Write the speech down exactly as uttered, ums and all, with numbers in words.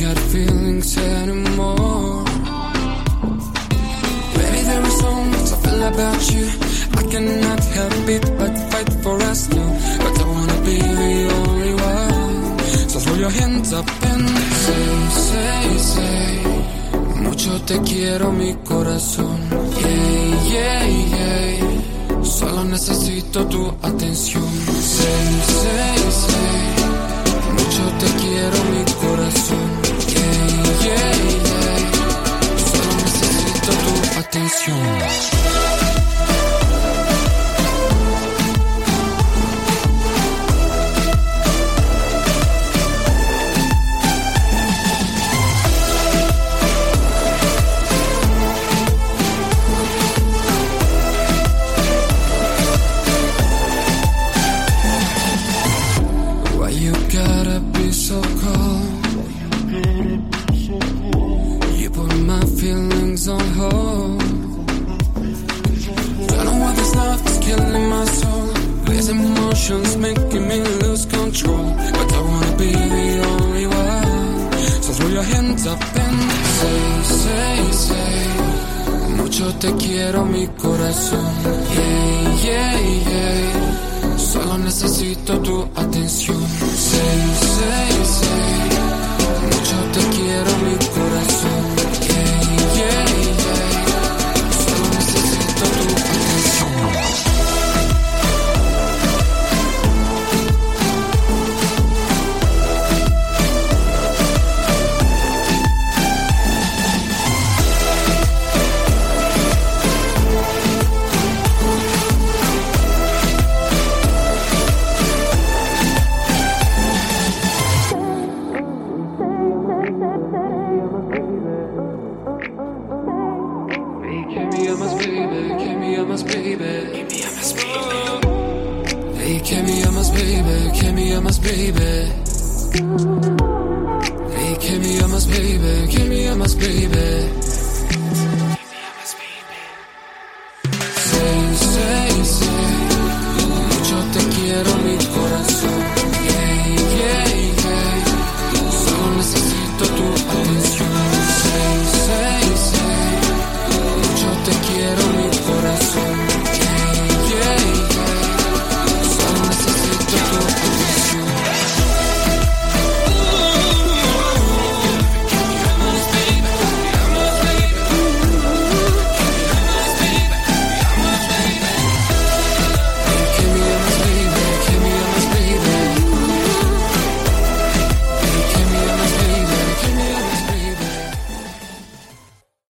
got feelings anymore. Baby, there are so much I feel about you. I cannot help it but fight for us two. But I wanna be the only one. So throw your hands up and say, say, say. Mucho te quiero, mi corazón. Yeah, yeah, yeah. Solo necesito tu atención. Say, say, say. Mucho te quiero, mi corazón. Yeah, yeah, yeah. Solo necesito tu atención. Making me lose control, but I wanna be the only one. So throw your hands up and say, say, say. Mucho te quiero, mi corazón. Yeah, yeah, yeah. Solo necesito tu atención. Say, say, say. Mucho te quiero, mi corazón. Yeah, yeah, yeah. Solo necesito tu atención. Que me amas, baby, que me amas, baby. Hey, que me amas, baby, que me amas, baby.